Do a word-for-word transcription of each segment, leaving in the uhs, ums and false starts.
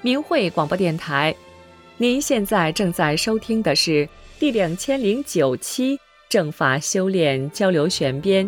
明慧广播电台。您现在正在收听的是第两千零九期正法修炼交流选编。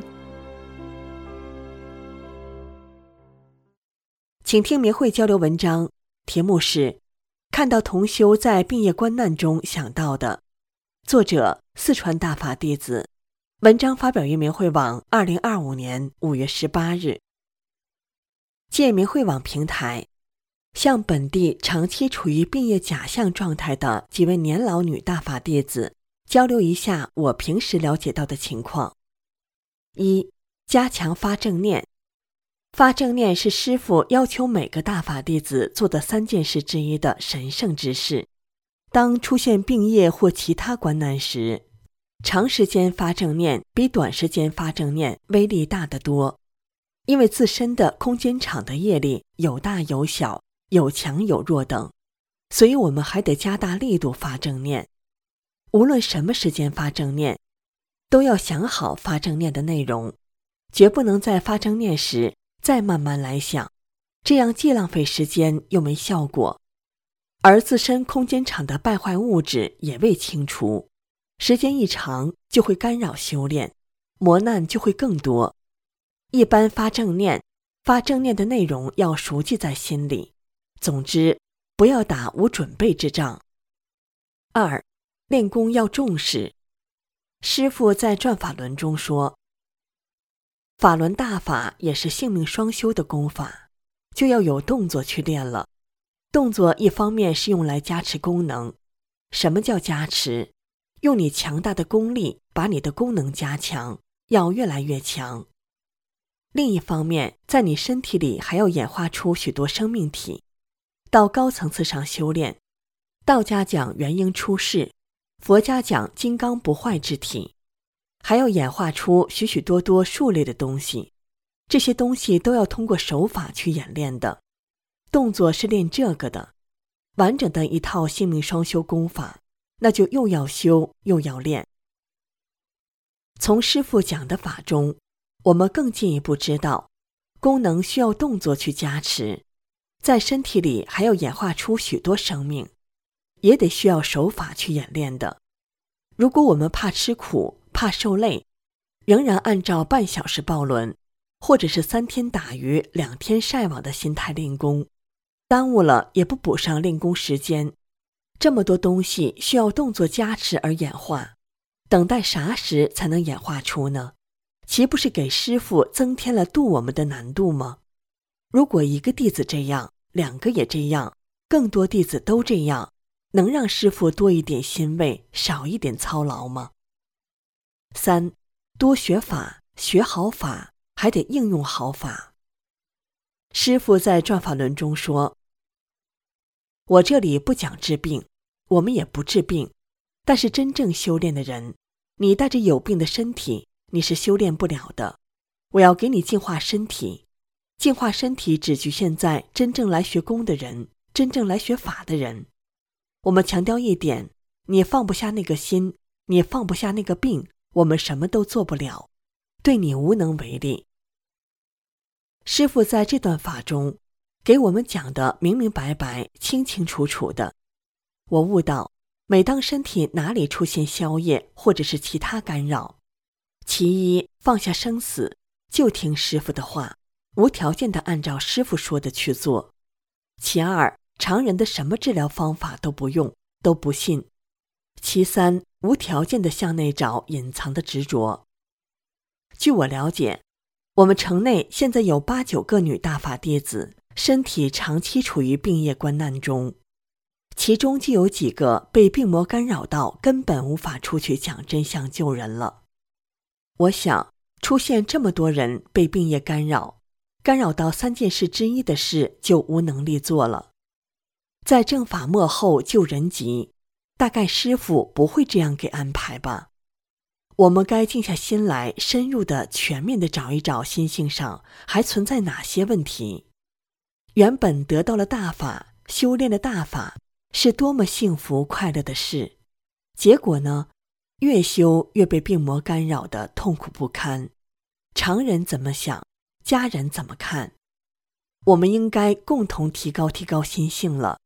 请听明慧交流文章，题目是看到同修在病业关难中想到的，作者四川大法弟子，文章发表于明慧网二零二五年五月十八日。借明慧网平台，向本地长期处于病业假象状态的几位年老女大法弟子交流一下我平时了解到的情况。一、加强发正念。发正念是师父要求每个大法弟子做的三件事之一的神圣之事。当出现病业或其他关难时，长时间发正念比短时间发正念威力大得多，因为自身的空间场的业力有大有小，有强有弱等，所以我们还得加大力度发正念。无论什么时间发正念，都要想好发正念的内容，绝不能在发正念时再慢慢来想，这样既浪费时间又没效果，而自身空间场的败坏物质也未清除，时间一长就会干扰修炼，磨难就会更多。一般发正念，发正念的内容要熟记在心里，总之不要打无准备之仗。二、练功要重视。师父在转法轮中说，法轮大法也是性命双修的功法，就要有动作去练了。动作一方面是用来加持功能。什么叫加持？用你强大的功力把你的功能加强，要越来越强。另一方面，在你身体里还要演化出许多生命体。到高层次上修炼，道家讲元婴出世，佛家讲金刚不坏之体，还要演化出许许多多数类的东西，这些东西都要通过手法去演练的。动作是练这个的，完整的一套性命双修功法，那就又要修又要练。从师父讲的法中，我们更进一步知道，功能需要动作去加持，在身体里还要演化出许多生命，也得需要手法去演练的。如果我们怕吃苦，怕受累，仍然按照半小时抱轮，或者是三天打鱼两天晒网的心态练功，耽误了也不补上练功时间，这么多东西需要动作加持而演化，等待啥时才能演化出呢？岂不是给师父增添了度我们的难度吗？如果一个弟子这样，两个也这样，更多弟子都这样，能让师父多一点欣慰，少一点操劳吗？三、多学法，学好法，还得应用好法。师父在转法轮中说，我这里不讲治病，我们也不治病，但是真正修炼的人，你带着有病的身体，你是修炼不了的。我要给你净化身体，净化身体只局限在真正来学功的人，真正来学法的人。我们强调一点，你放不下那个心，你放不下那个病，我们什么都做不了，对你无能为力。师父在这段法中给我们讲的明明白白，清清楚楚的。我悟到，每当身体哪里出现消业或者是其他干扰，其一，放下生死，就听师父的话，无条件地按照师父说的去做。其二，常人的什么治疗方法都不用，都不信。其三，无条件地向内找隐藏的执着。据我了解，我们城内现在有八九个女大法弟子，身体长期处于病业关难中，其中就有几个被病魔干扰到，根本无法出去讲真相救人了。我想，出现这么多人被病业干扰，干扰到三件事之一的事就无能力做了。在正法末后救人急，大概师父不会这样给安排吧。我们该静下心来，深入的、全面的找一找心性上还存在哪些问题。原本得到了大法，修炼了大法，是多么幸福快乐的事。结果呢，越修越被病魔干扰的痛苦不堪。常人怎么想，家人怎么看？我们应该共同提高提高心性了，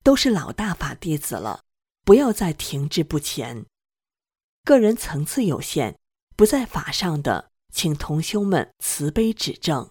都是老大法弟子了，不要再停滞不前。个人层次有限，不在法上的，请同修们慈悲指正。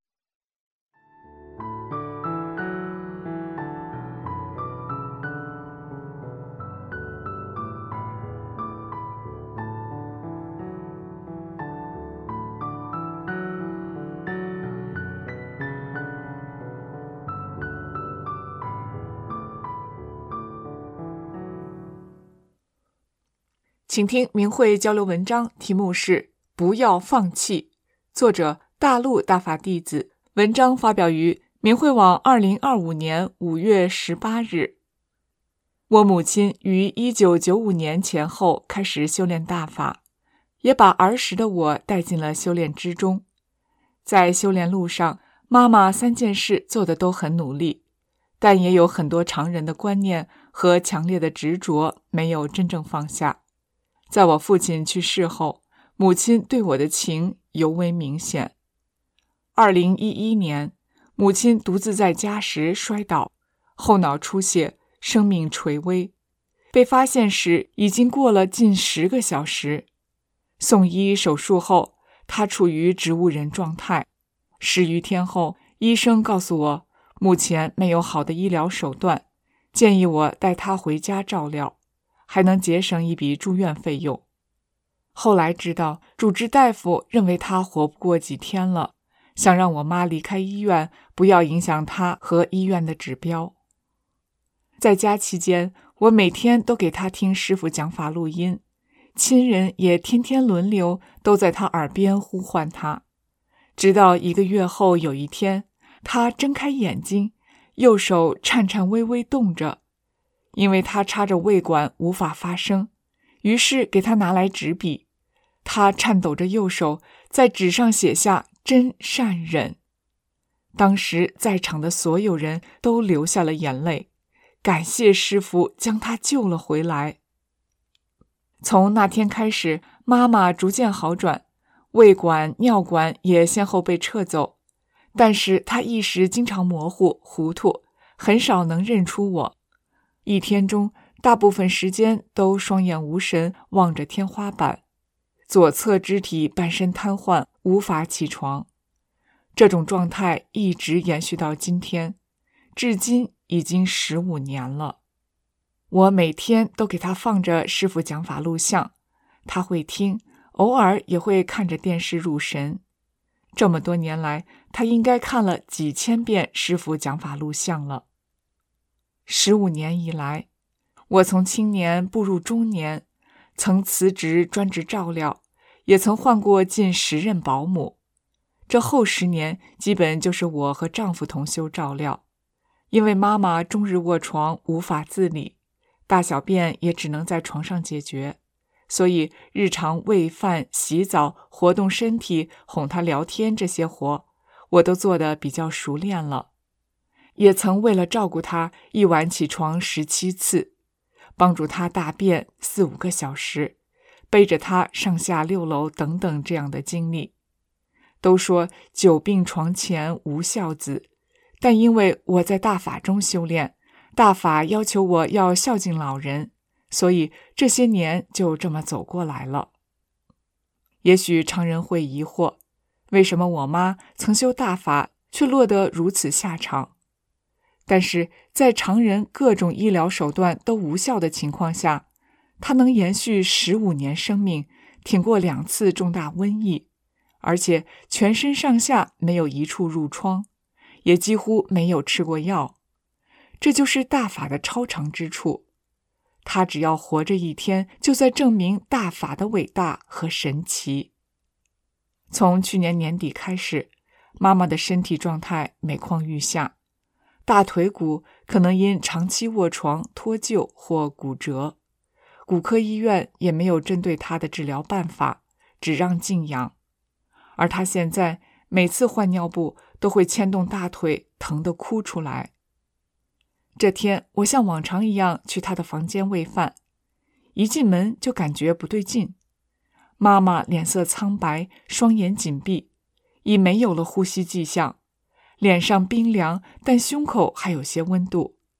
请听明慧交流文章，题目是不要放弃，作者大陆大法弟子，文章发表于明慧网二零二五年五月十八日。我母亲于一九九五年前后开始修炼大法，也把儿时的我带进了修炼之中。在修炼路上，妈妈三件事做得都很努力，但也有很多常人的观念和强烈的执着没有真正放下。在我父亲去世后，母亲对我的情尤为明显。二零一一年，母亲独自在家时摔倒，后脑出血，生命垂危。被发现时已经过了近十个小时。送医手术后，她处于植物人状态。十余天后，医生告诉我，目前没有好的医疗手段，建议我带她回家照料，还能节省一笔住院费用。后来知道，主治大夫认为他活不过几天了，想让我妈离开医院，不要影响他和医院的指标。在家期间，我每天都给他听师父讲法录音，亲人也天天轮流都在他耳边呼唤他。直到一个月后有一天，他睁开眼睛，右手颤颤巍巍动着，因为他插着胃管无法发声，于是给他拿来纸笔，他颤抖着右手在纸上写下真善忍。当时在场的所有人都流下了眼泪，感谢师父将他救了回来。从那天开始，妈妈逐渐好转，胃管、尿管也先后被撤走，但是她意识经常模糊、糊涂，很少能认出我。一天中，大部分时间都双眼无神，望着天花板，左侧肢体半身瘫痪，无法起床。这种状态一直延续到今天，至今已经十五年了。我每天都给他放着师父讲法录像，他会听，偶尔也会看着电视入神。这么多年来，他应该看了几千遍师父讲法录像了。十五年以来，我从青年步入中年，曾辞职专职照料，也曾换过近十任保姆。这后十年基本就是我和丈夫同修照料，因为妈妈终日卧床无法自理，大小便也只能在床上解决，所以日常喂饭、洗澡、活动身体、哄她聊天这些活，我都做得比较熟练了。也曾为了照顾她，一晚起床十七次，帮助她大便四五个小时，背着她上下六楼等等这样的经历。都说久病床前无孝子，但因为我在大法中修炼，大法要求我要孝敬老人，所以这些年就这么走过来了。也许常人会疑惑，为什么我妈曾修大法却落得如此下场？但是在常人各种医疗手段都无效的情况下，她能延续十五年生命，挺过两次重大瘟疫，而且全身上下没有一处褥疮，也几乎没有吃过药。这就是大法的超常之处。他只要活着一天，就在证明大法的伟大和神奇。从去年年底开始，妈妈的身体状态每况愈下，大腿骨可能因长期卧床脱臼或骨折，骨科医院也没有针对她的治疗办法，只让静养。而她现在每次换尿布都会牵动大腿，疼得哭出来。这天我像往常一样去她的房间喂饭，一进门就感觉不对劲。妈妈脸色苍白，双眼紧闭，已没有了呼吸迹象，脸上冰凉，但胸口还有些温度，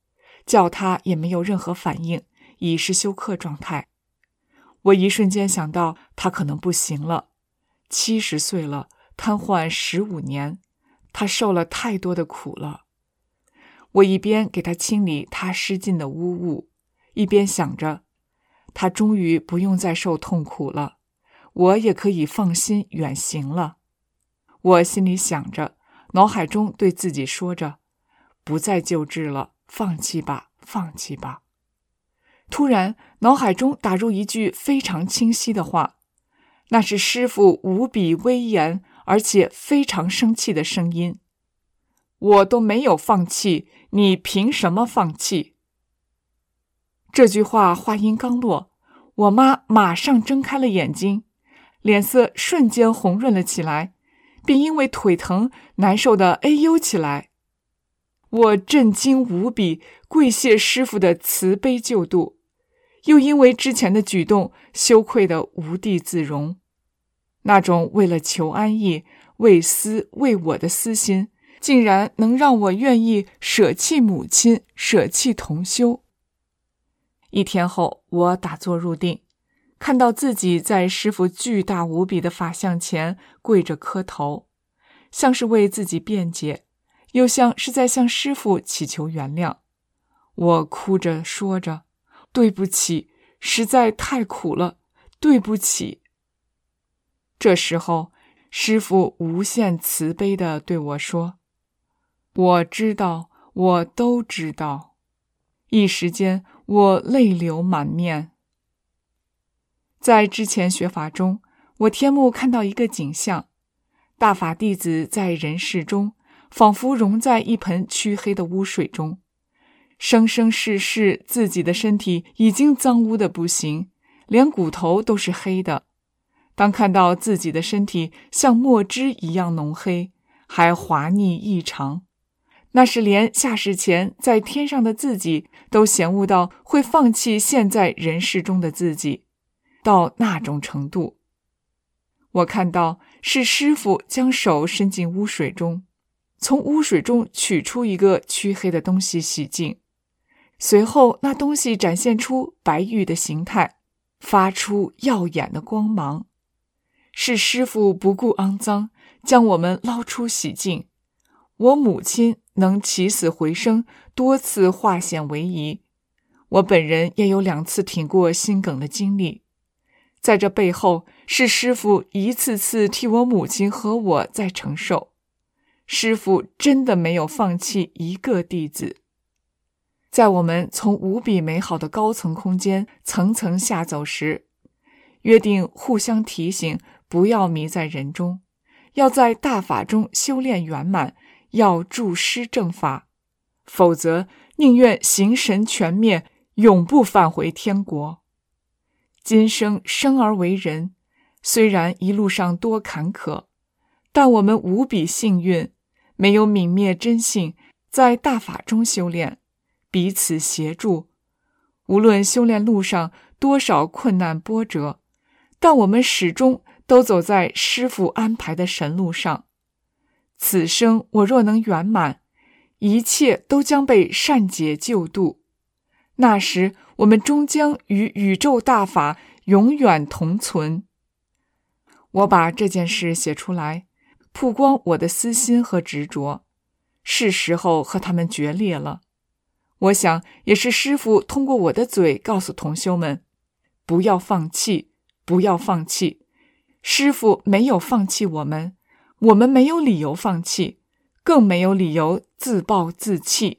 叫他也没有任何反应，已是休克状态。我一瞬间想到他可能不行了，七十岁了，瘫痪十五年，他受了太多的苦了。我一边给他清理他失禁的污物，一边想着，他终于不用再受痛苦了，我也可以放心远行了。我心里想着，脑海中对自己说着，不再救治了，放弃吧，放弃吧。突然，脑海中打入一句非常清晰的话，那是师父无比威严而且非常生气的声音：我都没有放弃，你凭什么放弃？这句话话音刚落，我妈马上睁开了眼睛，脸色瞬间红润了起来，并因为腿疼难受的哎呦起来。我震惊无比，跪谢师父的慈悲救度，又因为之前的举动羞愧得无地自容。那种为了求安逸、为私为我的私心，竟然能让我愿意舍弃母亲，舍弃同修。一天后，我打坐入定，看到自己在师父巨大无比的法像前跪着磕头，像是为自己辩解，又像是在向师父祈求原谅。我哭着说着，对不起，实在太苦了，对不起。这时候，师父无限慈悲地对我说，我知道，我都知道。一时间，我泪流满面。在之前学法中，我天目看到一个景象，大法弟子在人世中仿佛融在一盆黢黑的污水中，生生世世自己的身体已经脏污的不行，连骨头都是黑的。当看到自己的身体像墨汁一样浓黑，还滑腻异常，那是连下世前在天上的自己都嫌恶到会放弃现在人世中的自己，到那种程度。我看到是师父将手伸进污水中，从污水中取出一个黢黑的东西洗净，随后那东西展现出白玉的形态，发出耀眼的光芒。是师父不顾肮脏，将我们捞出洗净。我母亲能起死回生，多次化险为夷。我本人也有两次挺过心梗的经历。在这背后，是师父一次次替我母亲和我在承受。师父真的没有放弃一个弟子。在我们从无比美好的高层空间层层下走时，约定互相提醒，不要迷在人中，要在大法中修炼圆满，要助师正法，否则宁愿形神全灭，永不返回天国。今生生而为人，虽然一路上多坎坷，但我们无比幸运，没有泯灭真性，在大法中修炼，彼此协助。无论修炼路上多少困难波折，但我们始终都走在师父安排的神路上。此生我若能圆满，一切都将被善解救度。那时我们终将与宇宙大法永远同存。我把这件事写出来，曝光我的私心和执着，是时候和他们决裂了。我想也是师父通过我的嘴告诉同修们，不要放弃，不要放弃。师父没有放弃我们，我们没有理由放弃，更没有理由自暴自弃。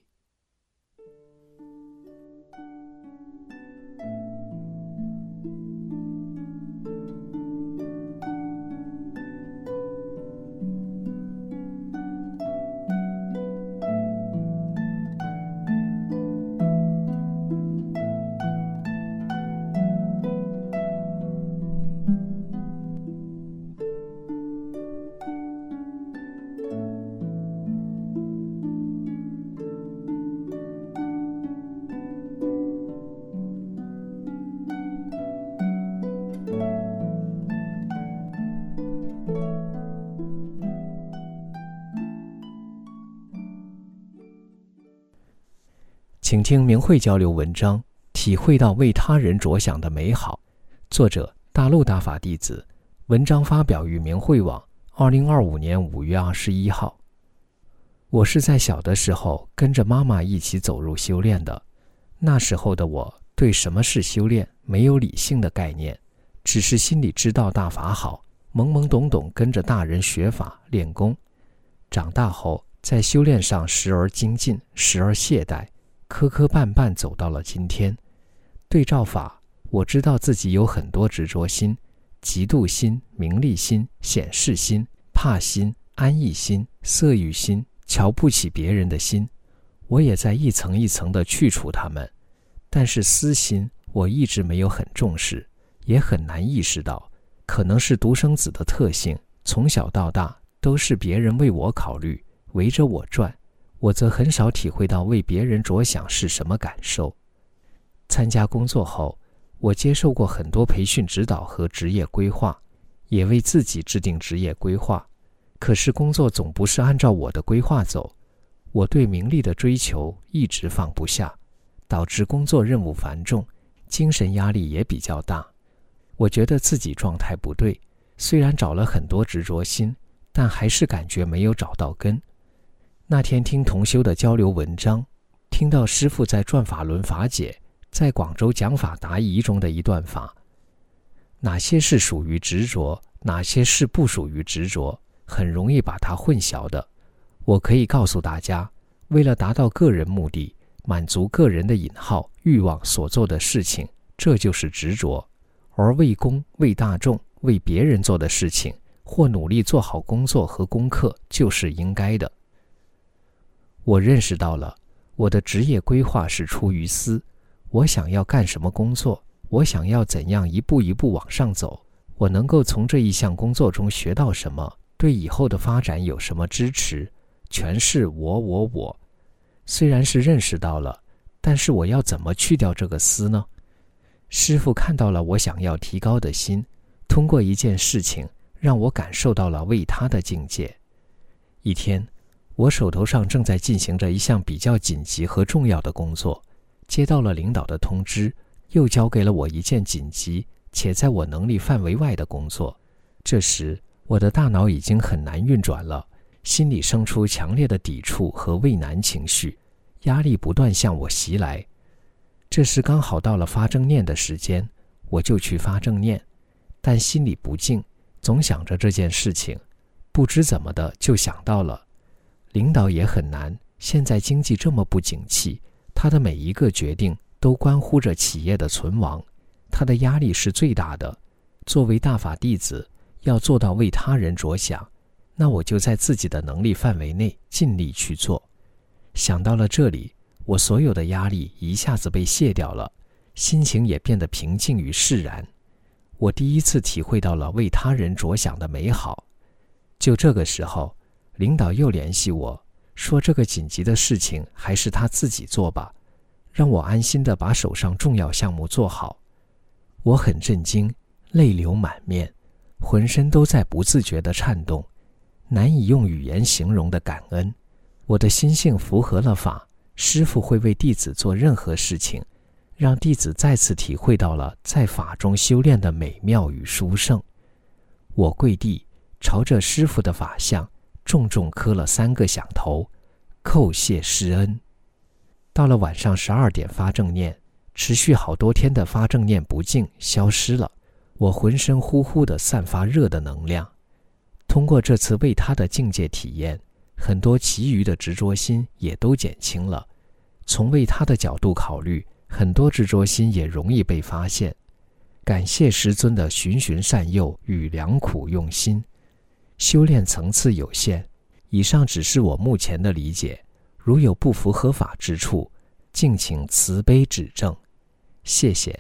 请听明慧交流文章，体会到为他人着想的美好。作者大陆大法弟子，文章发表于明慧网，二零二五年五月二十一号。我是在小的时候跟着妈妈一起走入修炼的，那时候的我对什么是修炼没有理性的概念，只是心里知道大法好，懵懵懂懂跟着大人学法练功。长大后在修炼上时而精进，时而懈怠，磕磕绊绊走到了今天。对照法，我知道自己有很多执着心、嫉妒心、名利心、显示心、怕心、安逸心、色欲心、瞧不起别人的心，我也在一层一层地去除它们。但是私心我一直没有很重视，也很难意识到，可能是独生子的特性，从小到大都是别人为我考虑，围着我转，我则很少体会到为别人着想是什么感受。参加工作后，我接受过很多培训指导和职业规划，也为自己制定职业规划。可是工作总不是按照我的规划走，我对名利的追求一直放不下，导致工作任务繁重，精神压力也比较大。我觉得自己状态不对，虽然找了很多执着心，但还是感觉没有找到根。那天听同修的交流文章，听到师父在转法轮法解在广州讲法答疑中的一段法，哪些是属于执着，哪些是不属于执着，很容易把它混淆的。我可以告诉大家，为了达到个人目的，满足个人的引号欲望所做的事情，这就是执着。而为公、为大众、为别人做的事情，或努力做好工作和功课，就是应该的。我认识到了，我的职业规划是出于私，我想要干什么工作，我想要怎样一步一步往上走，我能够从这一项工作中学到什么，对以后的发展有什么支持，全是我我我。虽然是认识到了，但是我要怎么去掉这个私呢？师父看到了我想要提高的心，通过一件事情让我感受到了为他的境界。一天，我手头上正在进行着一项比较紧急和重要的工作，接到了领导的通知，又交给了我一件紧急且在我能力范围外的工作。这时我的大脑已经很难运转了，心里生出强烈的抵触和畏难情绪，压力不断向我袭来。这时刚好到了发正念的时间，我就去发正念，但心里不静，总想着这件事情，不知怎么的就想到了领导也很难，现在经济这么不景气，他的每一个决定都关乎着企业的存亡，他的压力是最大的。作为大法弟子，要做到为他人着想，那我就在自己的能力范围内尽力去做。想到了这里，我所有的压力一下子被卸掉了，心情也变得平静与释然。我第一次体会到了为他人着想的美好。就这个时候，领导又联系我，说这个紧急的事情还是他自己做吧，让我安心地把手上重要项目做好。我很震惊，泪流满面，浑身都在不自觉地颤动，难以用语言形容的感恩。我的心性符合了法，师父会为弟子做任何事情，让弟子再次体会到了在法中修炼的美妙与殊胜。我跪地，朝着师父的法像重重磕了三个响头，叩谢师恩。到了晚上十二点发正念，持续好多天的发正念不净消失了，我浑身呼呼地散发热的能量。通过这次为他的境界体验，很多其余的执着心也都减轻了。从为他的角度考虑，很多执着心也容易被发现。感谢师尊的循循善诱与良苦用心。修炼层次有限，以上只是我目前的理解，如有不符合法之处，敬请慈悲指正。谢谢。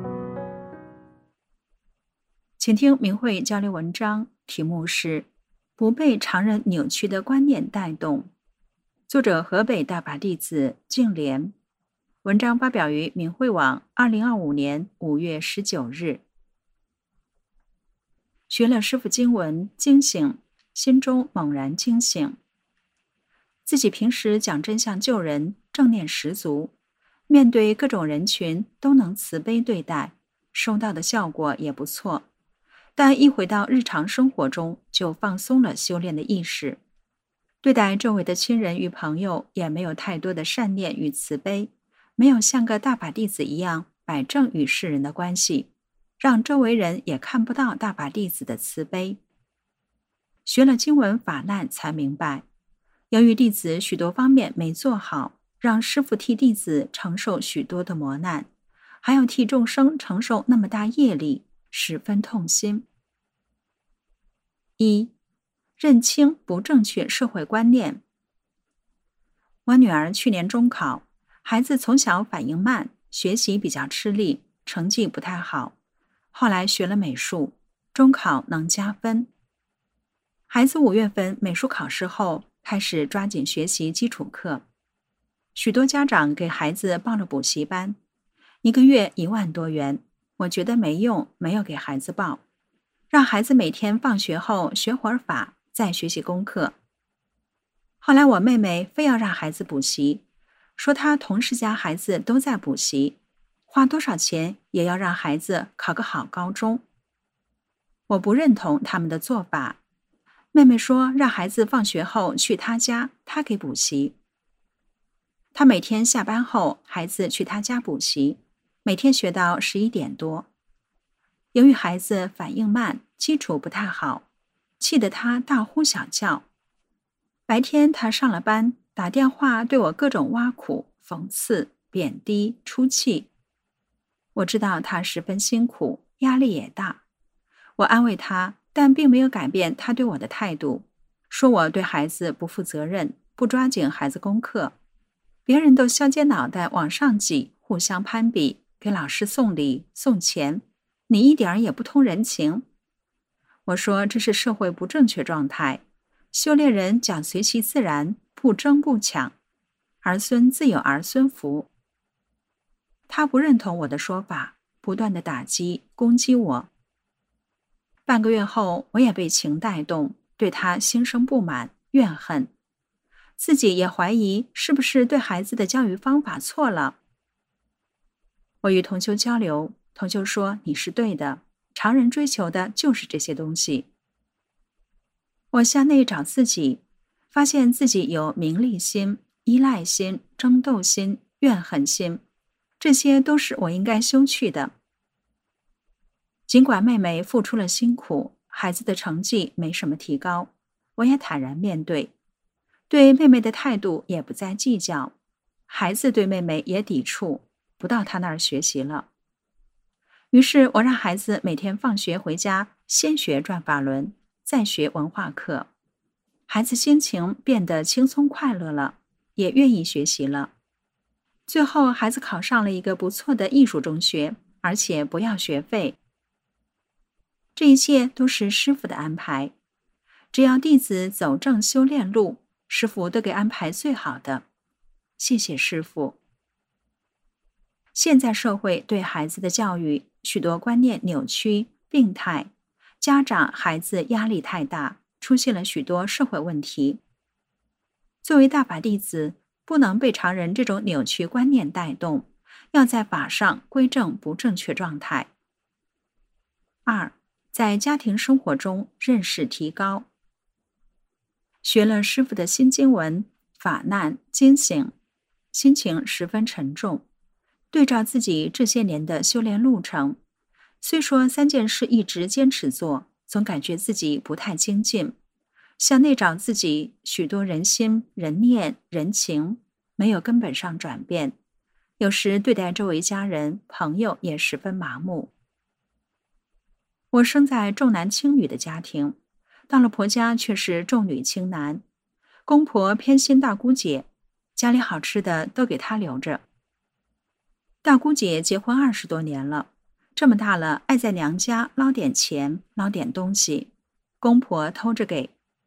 请听明慧交流文章，题目是不被常人扭曲的观念带动。作者河北大法弟子净莲，文章发表于明慧网二零二五年五月十九日。学了师父经文，惊醒，心中猛然惊醒。自己平时讲真相救人，正念十足，面对各种人群都能慈悲对待，收到的效果也不错。但一回到日常生活中，就放松了修炼的意识，对待周围的亲人与朋友也没有太多的善念与慈悲，没有像个大法弟子一样摆正与世人的关系，让周围人也看不到大法弟子的慈悲。学了经文法难才明白，由于弟子许多方面没做好，让师父替弟子承受许多的磨难，还要替众生承受那么大业力，十分痛心。一、认清不正确社会观念。我女儿去年中考，孩子从小反应慢，学习比较吃力，成绩不太好。后来学了美术，中考能加分。孩子五月份美术考试后，开始抓紧学习基础课。许多家长给孩子报了补习班，一个月一万多元，我觉得没用，没有给孩子报，让孩子每天放学后学会儿法，再学习功课。后来我妹妹非要让孩子补习，说她同事家孩子都在补习，花多少钱也要让孩子考个好高中。我不认同他们的做法。妹妹说让孩子放学后去她家，她给补习。她每天下班后，孩子去她家补习，每天学到十一点多。由于孩子反应慢，基础不太好，气得她大呼小叫。白天她上了班，打电话对我各种挖苦、讽刺、贬低、出气。我知道她十分辛苦，压力也大。我安慰她，但并没有改变她对我的态度，说我对孩子不负责任，不抓紧孩子功课。别人都削尖脑袋往上挤，互相攀比，给老师送礼送钱，你一点儿也不通人情。我说这是社会不正确状态，修炼人讲随其自然，不争不抢，儿孙自有儿孙福。他不认同我的说法，不断的打击攻击我。半个月后，我也被情带动，对他心生不满怨恨，自己也怀疑是不是对孩子的教育方法错了。我与同修交流，同修说你是对的，常人追求的就是这些东西。我向内找自己，发现自己有名利心、依赖心、争斗心、怨恨心，这些都是我应该修去的。尽管妹妹付出了辛苦，孩子的成绩没什么提高，我也坦然面对，对妹妹的态度也不再计较，孩子对妹妹也抵触，不到她那儿学习了。于是我让孩子每天放学回家，先学转法轮，再学文化课。孩子心情变得轻松快乐了，也愿意学习了。最后孩子考上了一个不错的艺术中学，而且不要学费。这一切都是师父的安排，只要弟子走正修炼路，师父都给安排最好的。谢谢师父。现在社会对孩子的教育许多观念扭曲、病态，家长、孩子压力太大，出现了许多社会问题。作为大法弟子，不能被常人这种扭曲观念带动，要在法上归正不正确状态。二，在家庭生活中认识提高。学了师父的新经文，法难惊醒，心情十分沉重。对照自己这些年的修炼路程，虽说三件事一直坚持做，总感觉自己不太精进。向内找自己，许多人心、人念、人情没有根本上转变，有时对待周围家人、朋友也十分麻木。我生在重男轻女的家庭，到了婆家却是重女轻男。公婆偏心大姑姐，家里好吃的都给她留着。大姑姐结婚二十多年了，这么大了，爱在娘家捞点钱，捞点东西，公婆偷着给。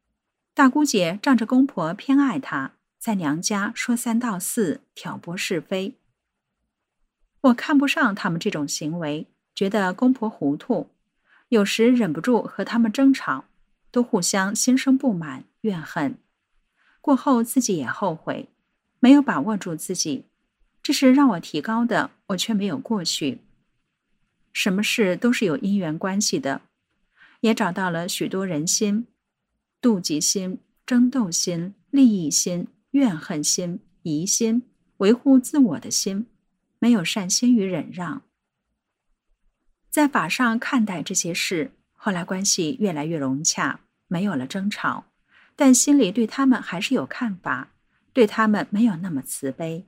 大姑姐仗着公婆偏爱她，在娘家说三道四，挑拨是非。我看不上他们这种行为，觉得公婆糊涂，有时忍不住和他们争吵，都互相心生不满怨恨。过后自己也后悔，没有把握住自己，这是让我提高的，我却没有过去。什么事都是有因缘关系的，也找到了许多人心，妒忌心、争斗心、利益心、怨恨心、疑心、维护自我的心，没有善心与忍让。在法上看待这些事，后来关系越来越融洽，没有了争吵，但心里对他们还是有看法，对他们没有那么慈悲。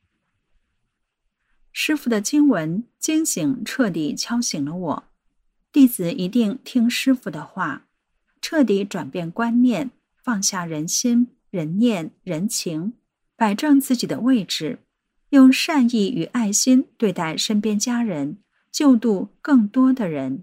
师父的经文惊醒彻底敲醒了我，弟子一定听师父的话，彻底转变观念，放下人心、人念、人情，摆正自己的位置，用善意与爱心对待身边家人，救度更多的人。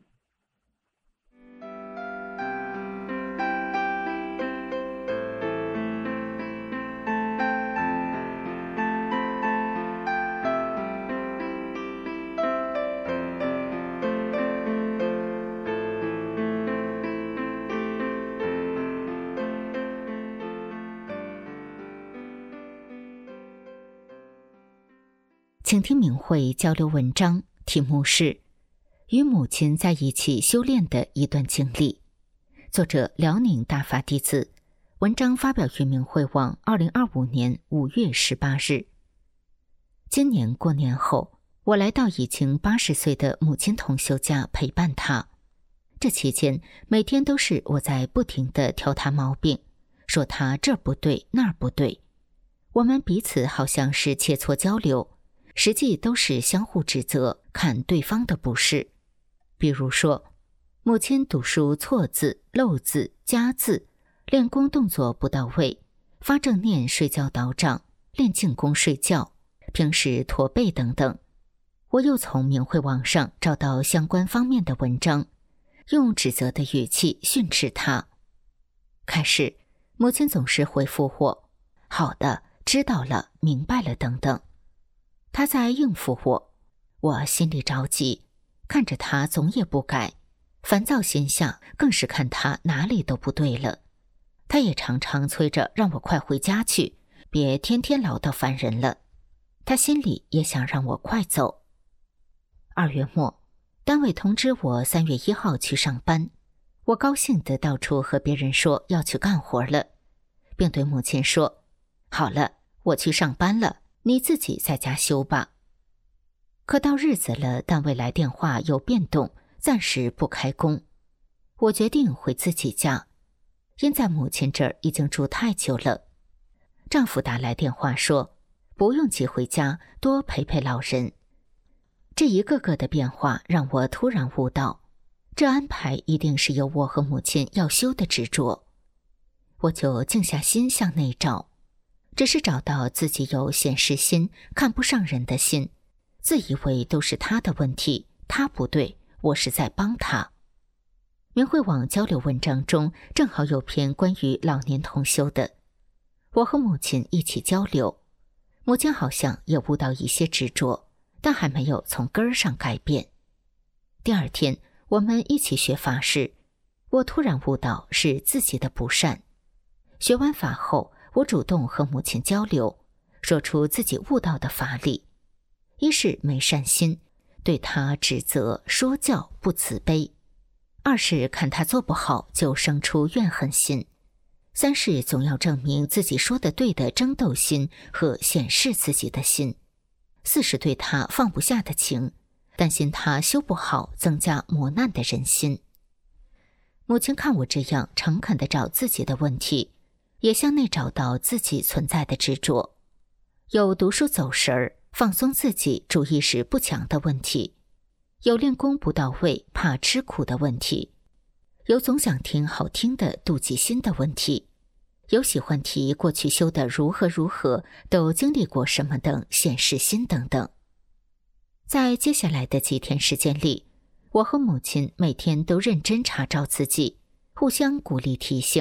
请听明慧交流文章，题目是与母亲在一起修炼的一段经历，作者辽宁大法弟子，文章发表于明慧网二零二五年五月十八日。今年过年后，我来到已经八十岁的母亲同修家陪伴她，这期间每天都是我在不停地挑她毛病，说她这儿不对那儿不对，我们彼此好像是切磋交流，实际都是相互指责，看对方的不是。比如说，母亲读书错字、漏字、加字，练功动作不到位，发正念睡觉倒账，练静功睡觉，平时驼背等等。我又从明慧网上找到相关方面的文章，用指责的语气训斥她。开始，母亲总是回复我：“好的，知道了，明白了等等。”他在应付我，我心里着急，看着他总也不改，烦躁心下更是看他哪里都不对了。他也常常催着让我快回家去，别天天唠叨烦人了。他心里也想让我快走。二月末，单位通知我三月一号去上班，我高兴地到处和别人说要去干活了，并对母亲说：“好了，我去上班了，你自己在家休吧。”可到日子了，单位来电话有变动，暂时不开工。我决定回自己家，因在母亲这儿已经住太久了。丈夫打来电话说，不用急回家，多陪陪老人。这一个个的变化让我突然悟到，这安排一定是有我和母亲要修的执着。我就静下心向内找，只是找到自己有显示心，看不上人的心，自以为都是他的问题，他不对，我是在帮他。明慧网交流文章中正好有篇关于老年同修的，我和母亲一起交流，母亲好像也悟到一些执着，但还没有从根儿上改变。第二天我们一起学法时，我突然悟到是自己的不善。学完法后，我主动和母亲交流，说出自己悟到的法理。一是没善心，对他指责说教不慈悲；二是看他做不好就生出怨恨心；三是总要证明自己说的对的争斗心和显示自己的心；四是对他放不下的情，担心他修不好，增加磨难的人心。母亲看我这样诚恳地找自己的问题，也向内找到自己存在的执着，有读书走神儿，放松自己主意识不强的问题，有练功不到位怕吃苦的问题，有总想听好听的妒忌心的问题，有喜欢提过去修的如何如何都经历过什么等显示心等等。在接下来的几天时间里，我和母亲每天都认真查找自己，互相鼓励提醒，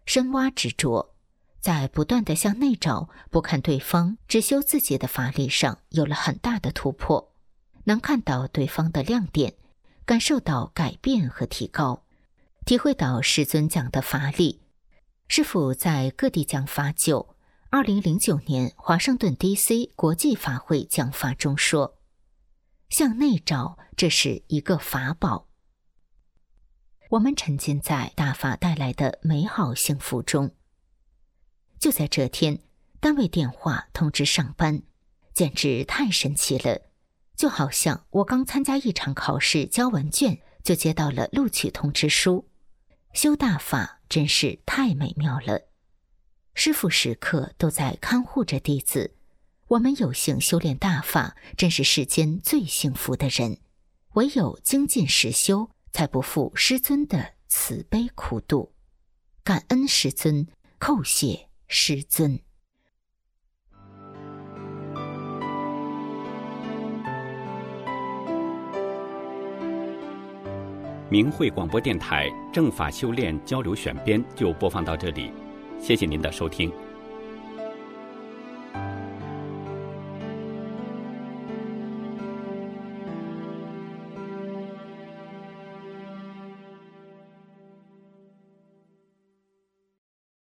深挖执着，在不断地向内找，不看对方，只修自己的法力上有了很大的突破，能看到对方的亮点，感受到改变和提高，体会到师尊讲的法理。师父在各地讲法久，二零零九年华盛顿 D C 国际法会讲法中说，向内找，这是一个法宝。我们沉浸在大法带来的美好幸福中。就在这天，单位电话通知上班，简直太神奇了，就好像我刚参加一场考试交文卷，就接到了录取通知书。修大法真是太美妙了，师父时刻都在看护着弟子，我们有幸修炼大法，真是世间最幸福的人。唯有精进实修，才不负师尊的慈悲苦度。感恩师尊，叩谢师尊。 明慧广播电台正法修炼交流选编就播放到这里，谢谢您的收听。